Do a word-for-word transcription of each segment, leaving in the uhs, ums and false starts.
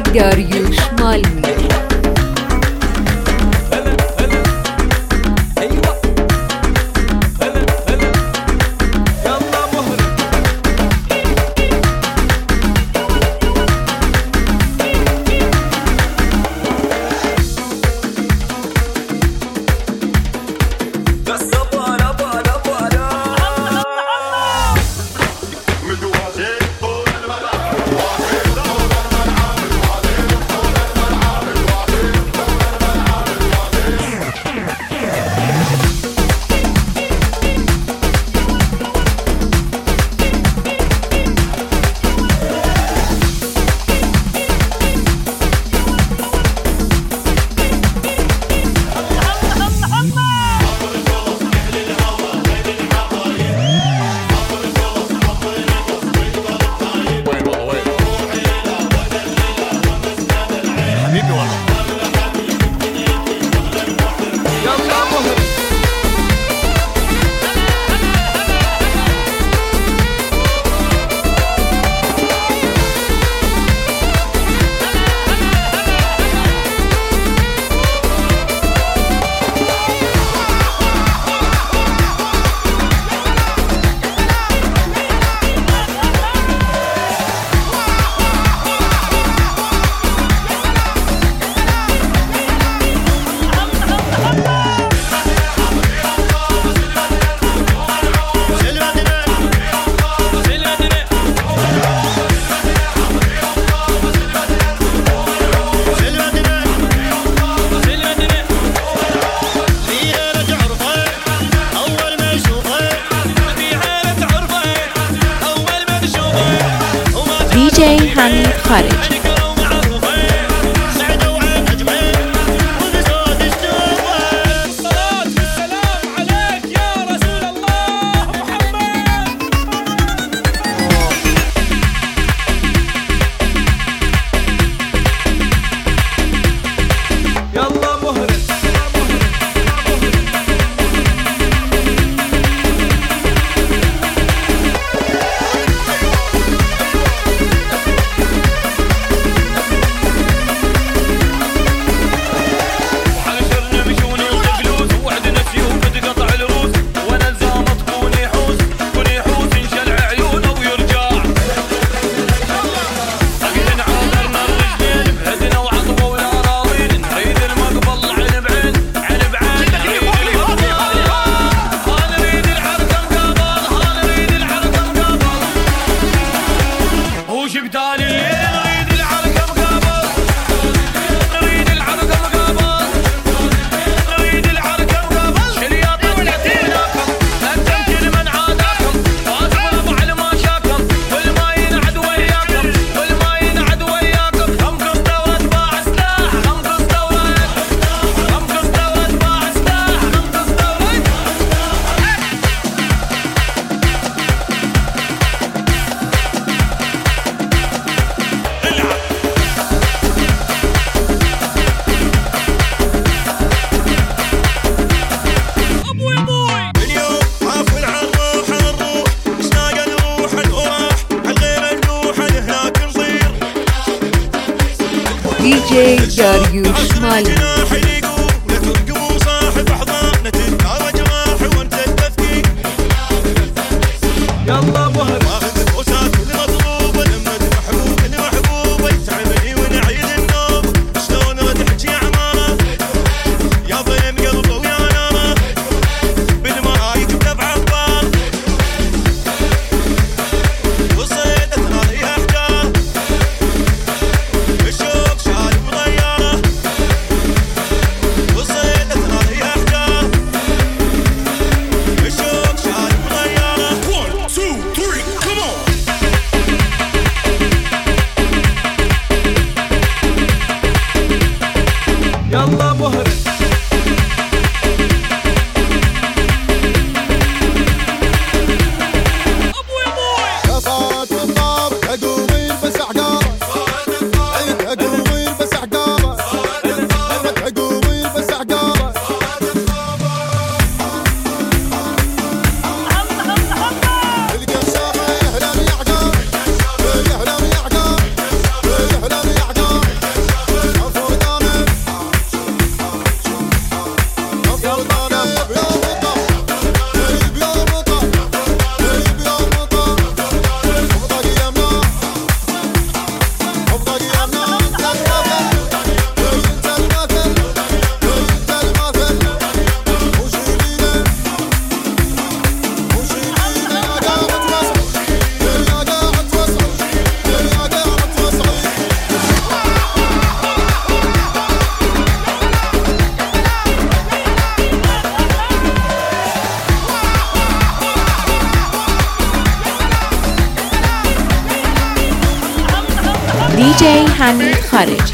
داريوش مالمي. دي جي حميد خارج. دي جي داريوش مالمي. جي حميد خارجي.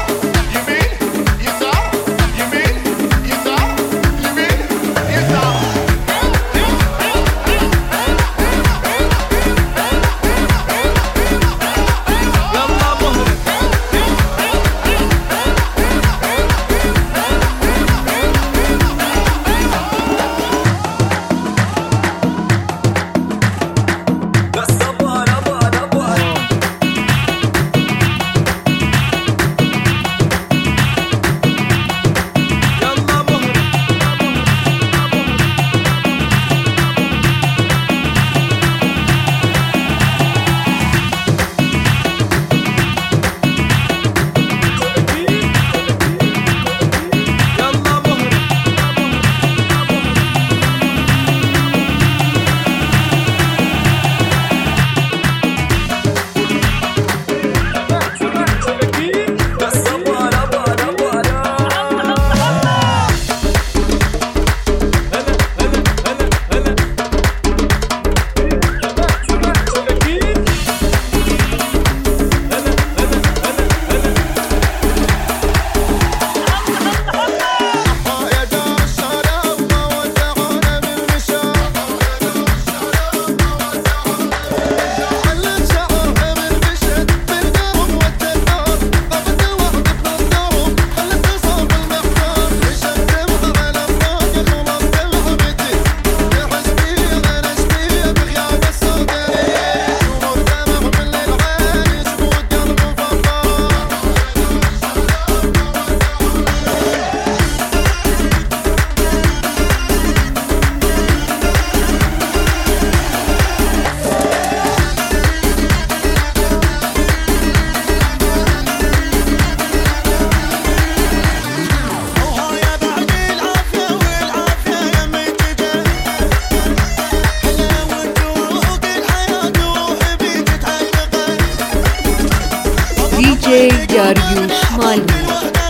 دي جي داریوش مالمی.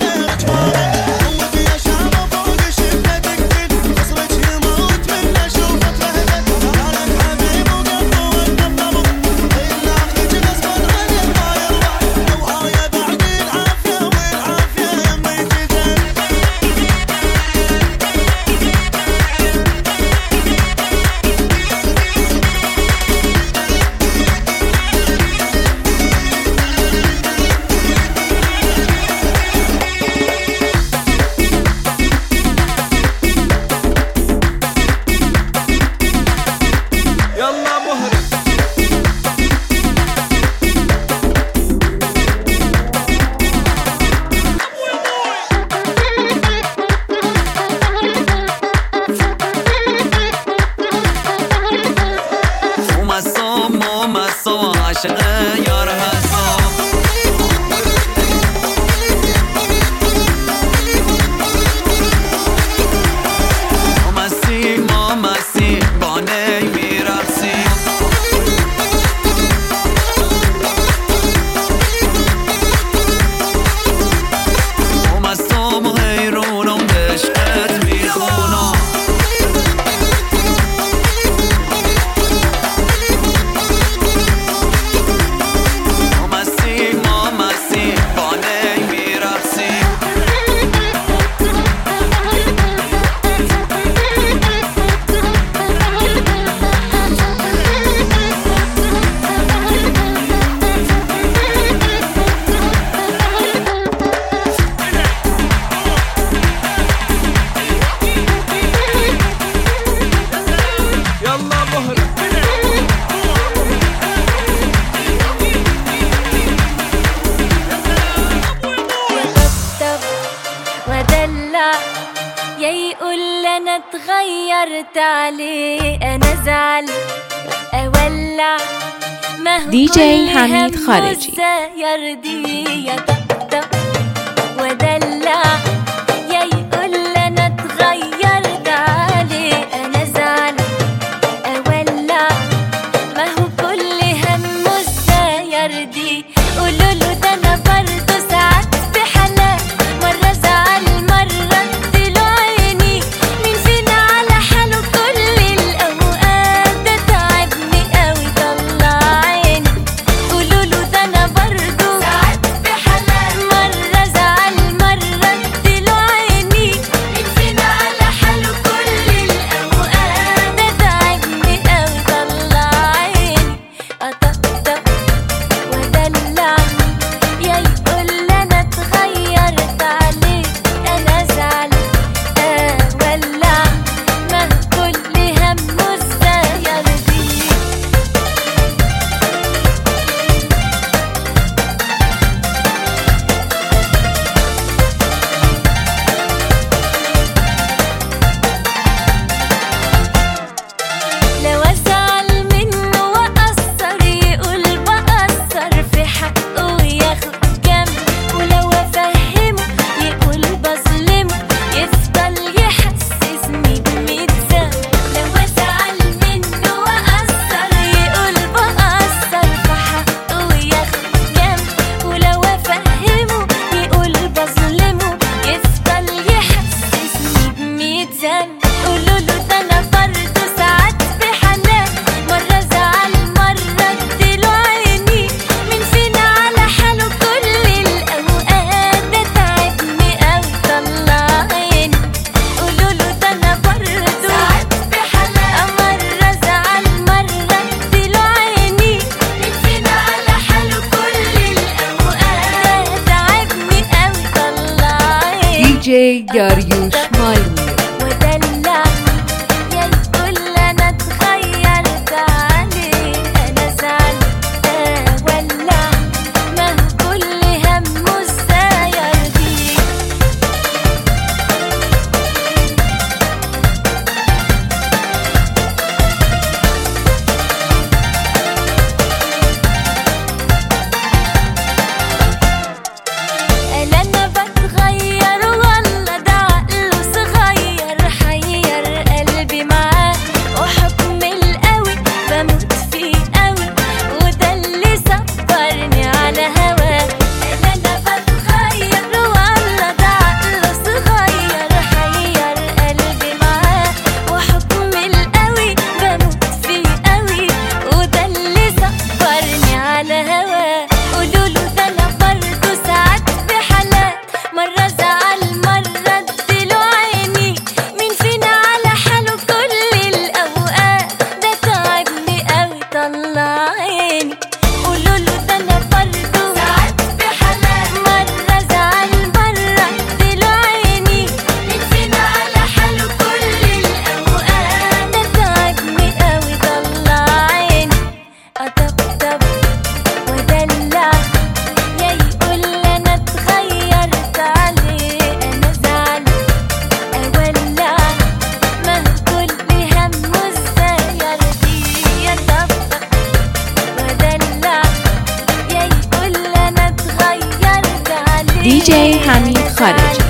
اتغيرت عليه انا زعل اولع ما هو دي جي حميد خارجي يرضي يطبطب ودلع يا يقول انا اتغيرت عليه انا زعل اولع ما هو كل همه ازاي يرضي قولوا له ده انا برضه ساعات بحالات مره زعل مره اديله عيني مين فينا على حاله كل الاوقات ده تعبني قوي طلع عيني قولوا له ده انا برضه ساعات داريوش مالمي ودلع يا يقول انا اتغيرت عليه انا زعل اولع ما هو كل همه ازاي ارضيه قال انا بتغير والله ده عقله صغير حير قلبي معاه وحكم القوي بموت فيه قوي وده اللي صبرني على هواه قال انا بتغير والله ده عقله صغير حير قلبي معاه وحكم القوي بموت فيه قوي وده اللي صبرني على هواه قولوله ده انا برضه ساعات بحالات مرة زعل مرة اديله عيني مين فينا على حاله كل الأوقات ده تعبني قوي طلع عيني قولوله ده انا برضه ساعات بحالات مرة زعل مرة اديله عيني مين فينا على حاله كل الأوقات ده تعبني قوي طلع عيني أطبطب ودلع يا يقول انا اتغيرت عليه انا زعل اولع ما هو كل همه ازاي ارضيه يطبطب ودلع يا يقول انا اتغيرت عليه دي جي حميد خارجي.